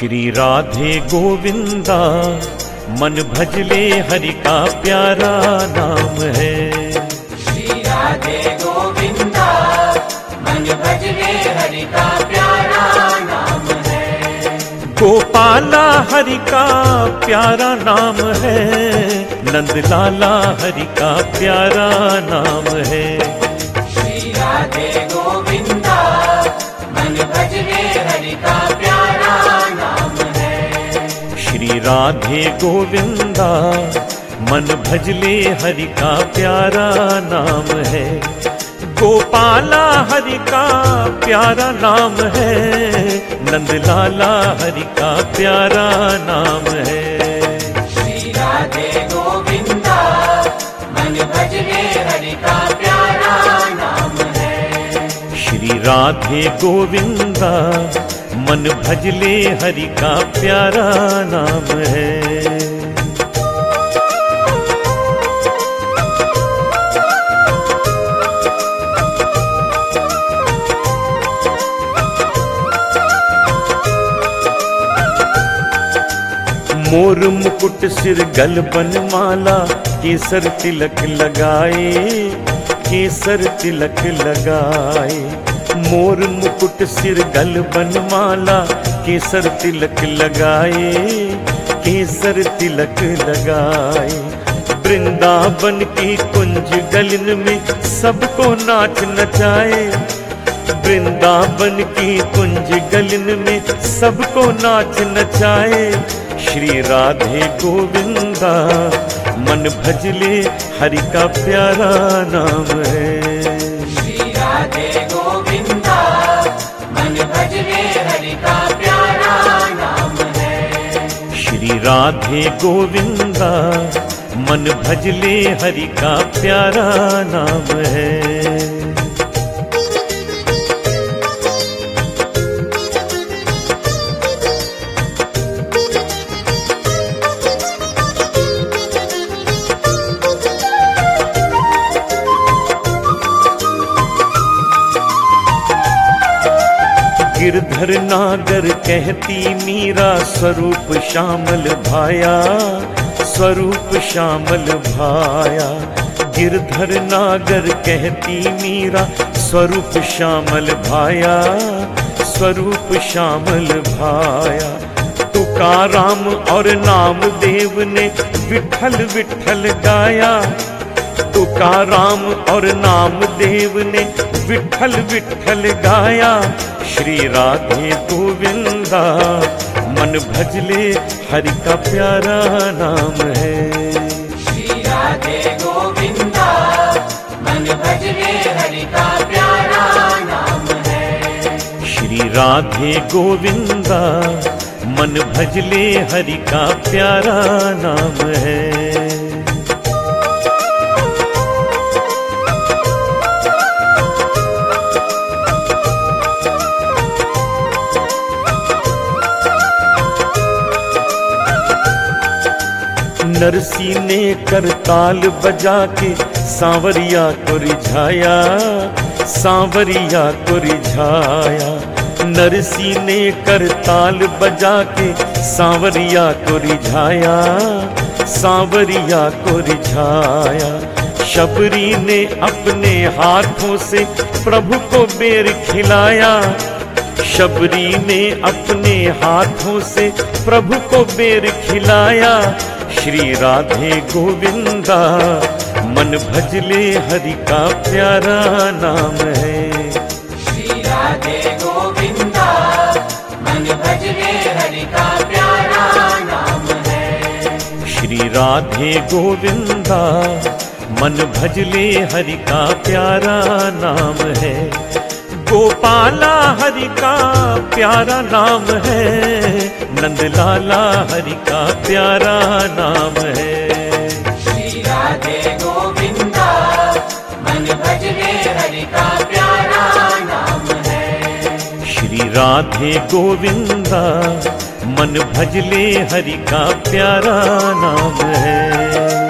श्री राधे गोविंदा मन भजले हरि का प्यारा नाम है। श्री राधे गोविंदा मन भजले हरि का प्यारा नाम है। गोपाला हरि का प्यारा नाम है, नंदलाला हरि का प्यारा नाम है। श्री राधे गोविंदा मन भजले हरि का प्यारा नाम है। श्री राधे गोविंदा मन भजले हरि का प्यारा नाम है। गोपाला हरि का प्यारा नाम है, नंदलाला हरि का प्यारा नाम है। श्री राधे गोविंदा मन भजले हरि का प्यारा नाम है। श्री राधे गोविंदा मन भजले हरि का प्यारा नाम है। मोर मुकुट सिर गल बनमाला, केसर तिलक लगाए, केसर तिलक लगाए। मोर मुकुट सिर गल बनमाला, केसर तिलक लगाए, केसर तिलक लगाए। वृंदावन की कुंज गलिन में सबको नाच नचाए। वृंदावन की कुंज गलिन में सबको नाच नचाए। श्री राधे गोविंदा मन भजले हरि का प्यारा नाम है। श्री राधे गोविंदा मन भजले हरि का प्यारा नाम है। श्री राधे गोविंदा मन भजले हरि का प्यारा नाम है। गिरधर नागर कहती मीरा, स्वरूप श्यामल भाया, स्वरूप श्यामल भाया। गिरधर नागर कहती मीरा, स्वरूप श्यामल भाया, स्वरूप श्यामल भाया। तुकाराम और नामदेव ने विठल विठल गाया। तुकाराम और नामदेव ने विठल विठल गाया। श्री राधे गोविंदा मन भजले हरि का प्यारा नाम है। श्री राधे गोविंदा मन भजले हरि का प्यारा नाम है। श्री राधे गोविंदा मन भजले हरि का प्यारा नाम है। नरसी ने करताल बजा के सांवरिया को रिझाया, सांवरिया को रिझाया। नरसी ने करताल बजा के सांवरिया को रिझाया, सांवरिया को रिझाया। शबरी ने अपने हाथों से प्रभु को बेर खिलाया। शबरी ने अपने हाथों से प्रभु को बेर खिलाया। श्री राधे गोविंदा मन भजले हरि का प्यारा नाम है। श्री राधे गोविंदा मन भजले हरि का प्यारा नाम है। श्री राधे गोविंदा मन भजले हरि का प्यारा नाम है। गोपाला हरि का प्यारा नाम है, नंदलाला हरि का प्यारा नाम है। श्री राधे गोविंदा मन भजले हरि का प्यारा नाम है। श्री राधे गोविंदा मन भजले हरि का प्यारा नाम है।